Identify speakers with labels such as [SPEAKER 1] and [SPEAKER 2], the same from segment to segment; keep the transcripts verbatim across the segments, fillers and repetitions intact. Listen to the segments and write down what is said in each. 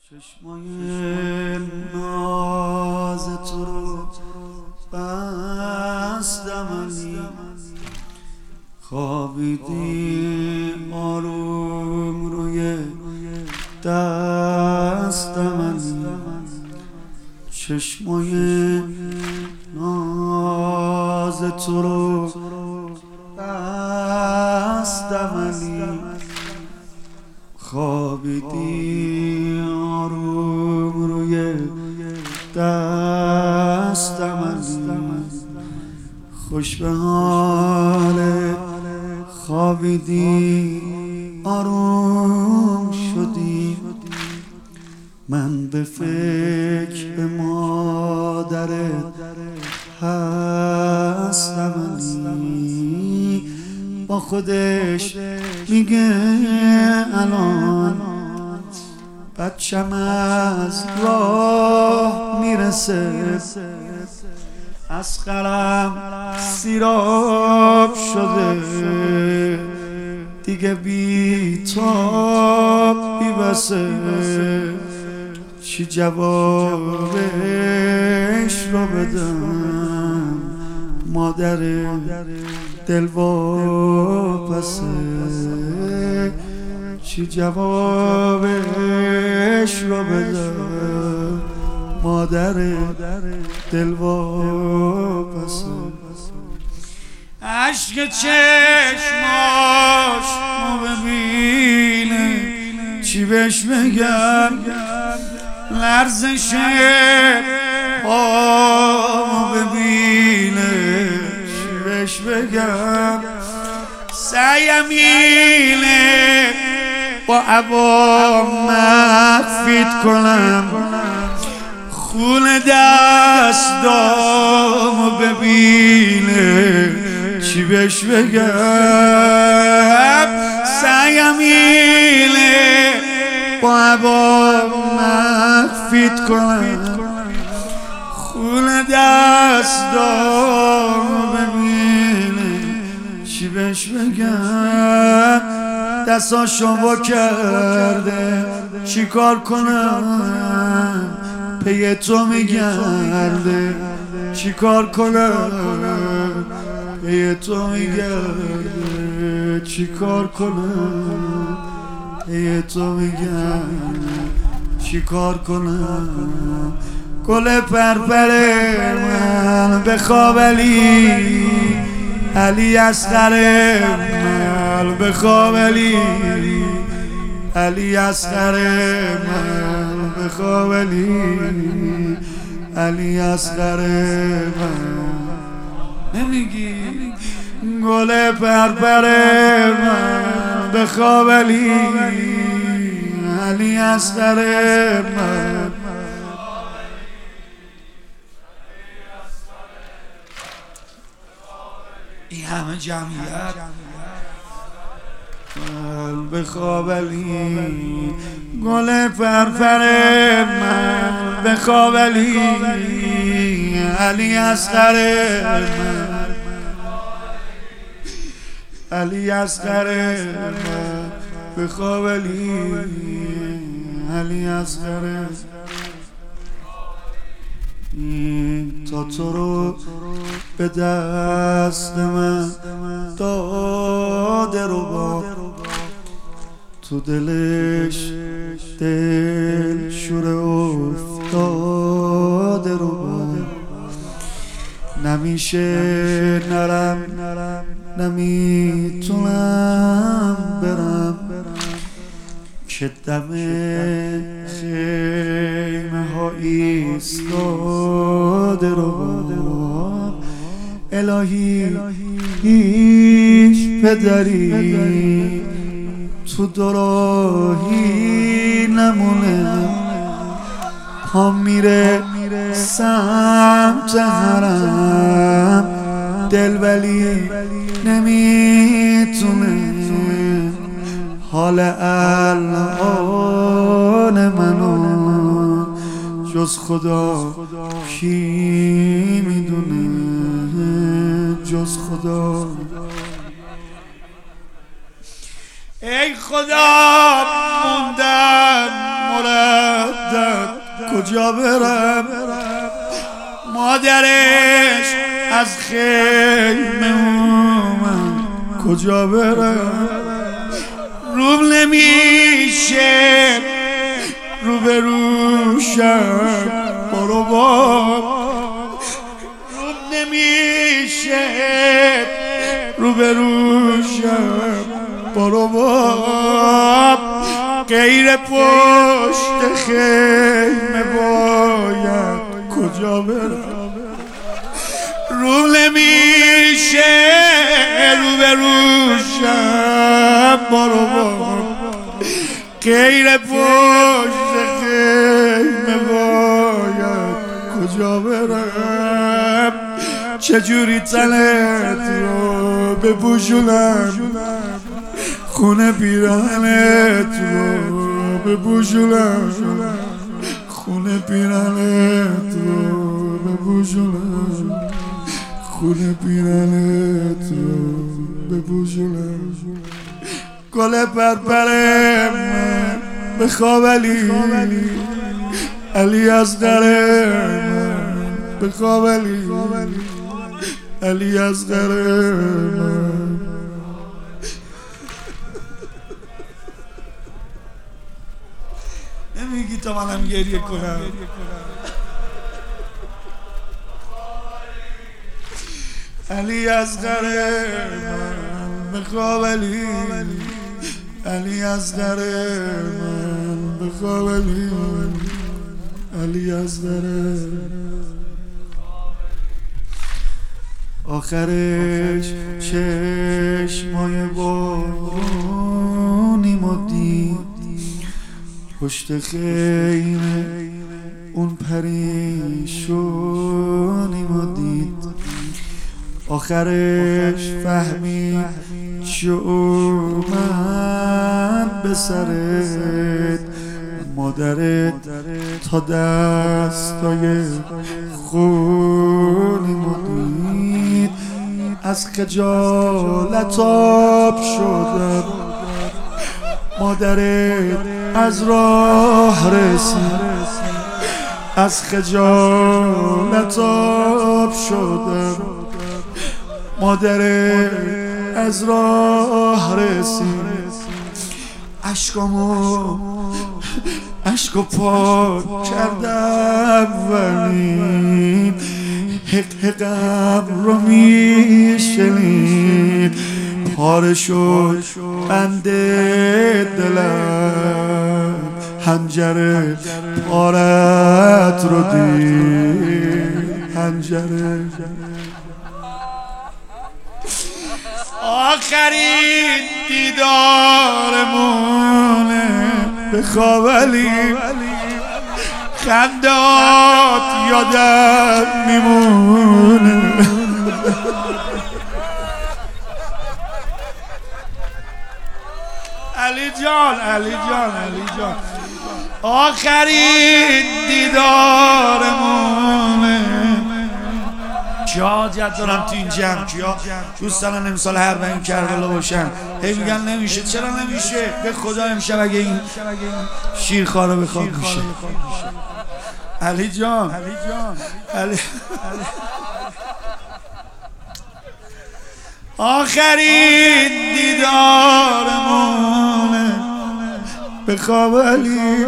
[SPEAKER 1] چشمای ناز تو رو بستم علی، خوابیدی آروم روی دستم علی. چشمای ناز تو رو بستم علی، خوابیدی آروم روی دستم علی. خوش به حال خوابیدی آروم شدی، من به فکر مادرت هستم علی. با خودش میگه الان بچم از راه میرسه، از قلم سیراب شده، دیگه بی تاب بی بسه. چی جوابش رو بدم، مادر دلواپسه. چی جوابش رو بدم، مادر دلواپسه. عشق چشماش ما ببینه، چی بهش بگم، لرزش پا ببینه، چی بهش بگم. سعیم اینه با عبا مخفیت کنم، خون دستامو ببینه، چی بهش بگم. سعیم اینه با عبا مخفیت کنم، خون دستامو ببینه، چی بهش بگم. دستاشو با کرده چی کار کنم، پی تو میگرده چی کار کنم، پی تو میگرده چی کار کنم، پی تو میگرده چی کار کنم. گل پرپر من بخواب علی، علی اصغر من بخواب علی، علی اصغر من بخواب علی، علی اصغر من. نمیگی گل پرپر من بخواب علی، علی اصغر من. این همه جمعیت بخواب علی، گل پرپر من بخواب علی، علی اصغر من، علی اصغر من بخواب علی، علی اصغر. تا تو رو به دست من داده رو با، تو دلش دل شور افتاده رو با. نمیشه نرم نمیتونم برم، که دم خیمه ها ایستاده رو. الهی هیچ پدری تو دوراهی نمونه، پا میره سمت حرم، دل ولی نمیتونه. حال الان منو جز خدا کی میدونه، جز خدا. ای خدا موندم مرد کجا برم مادرش از خیمه اومد کجا برم روم نمیشه رو به روشم برو باب روم نمیشه رو به روشم برو باب غیر پشت خیمه باید کجا برم روم نمیشه رو به روشم برو باب غیر پشت خیمه باید کجا برم چجوری تنت رو بپوشونم خونه پیرهنت رو بپوشونم خونه پیرهنت رو بپوشونم خونه پیرهنت رو بپوشونم گل پرپر من بخواب علی علی اصغر من بخواب علی علی اصغر من نمیگی تا منم گریه کنم علی اصغر من بخواب علی علی اصغر من بخواب علی علی اصغر آخرش چشمای بارونی ما دید پشت خیمه اون پریشونی ما دید آخرش فهمید چه اومد به سرت مادرت تا دستای خونی ما دید از خجالت آب شدم مادرت از راه رسید از خجالت آب شدم مادرت از راه رسید عشقامو عشقو پاک کردم ولی حق حقم رو میشنید پاره شد بند دلم حنجره پارت رو دید حنجره آخرین دیدارمونه بخواب علی خندات یادم میمونه علی جان علی جان علی جان آخرین دیدارمونه کیا حاجت دارم تو این جمع کیا دوست دارن امسال هر این کربلا باشن هی میگن نمیشه چرا نمیشه به خدا امشب اگه این شیرخواره بخواد میشه علی جان علی آخرین دیدارمونه بخواب علی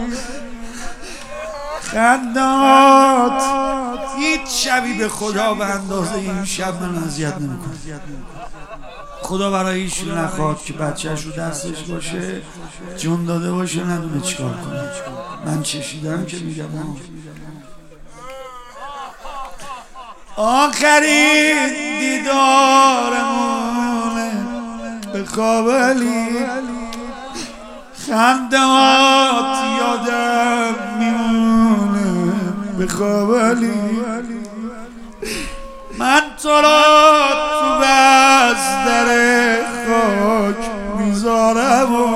[SPEAKER 1] خندات هیچ شبی به خدا به اندازه این شب من اذیت نمیکنه خدا برای هیچ نخواد که بچهش رو دستش باشه جون داده باشه ندونه چیکار کنه من چشیدم که میگم آخرین دیدارمونه بخواب علی خندات یادم میمونه بخواب علی من تو را تو بستر خاک میذارم و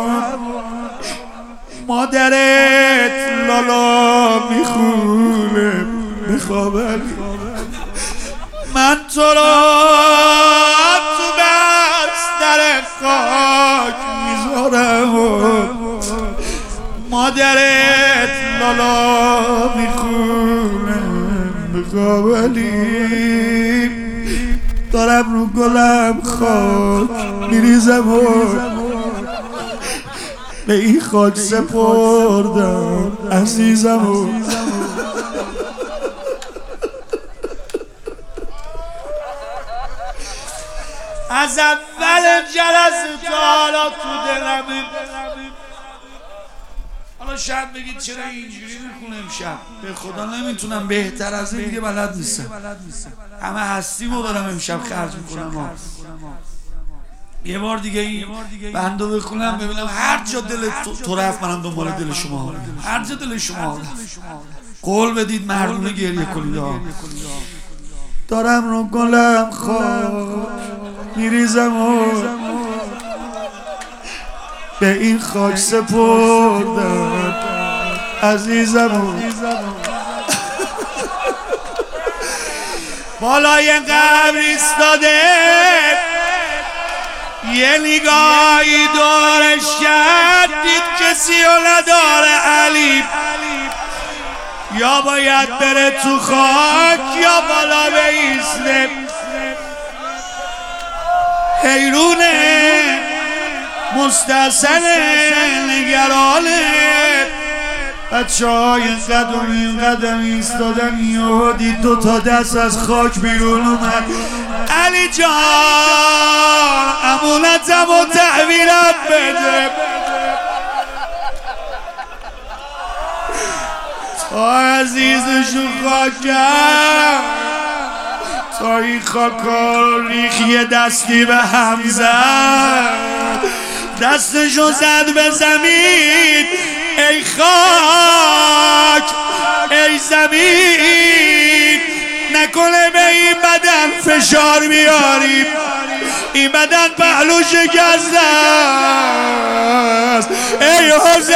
[SPEAKER 1] مادرت لالا میخونه بخواب علی من تو را تو بستر خاک میذارم و مادرت لالا میخونه به قابلی دارم رو گلم خاک میریزم و به این خاک سپردم عزیزم و از اول جلسه تا حالا تو دلمه. حالا شاید بگید چرا اینجوری میخونه امشب؟ به خدا نمیتونم بهتر از این دیگه بلد نیستم. همه هستیمو دارم امشب خرج میکنم. یه بار دیگه این بندو بخونم ببینم هر جا دل تو رفت منم دنبال دل شما، هر جا دل شما قول بدید مردونه گریه کنید. دارم رو گلم خاک میریزم و به این خاک سپردم عزیزم. بالای قبر ایستاده یه نگاهی دورش کرد، دید کسی رو نداره علی، یا باید بره تو خاک یا بالا بیسته. حیرونه مستحسنه نگرانه، بچه های قدم این قدم ایستادن یهو دید دو تا دست از خاک بیرون اومد. علی جان امونتم و تحویلم بده، تا عزیزشو خاک کرد، تا این خاکا ریخ یه دستی به هم زد، دستشو زد به زمین. ای خاک ای زمین نکنه به این بدن فشار بیاریم، این بدن پهلو شکسته است. ای حسین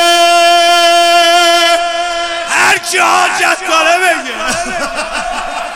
[SPEAKER 1] هر کی حاجت کنه بگه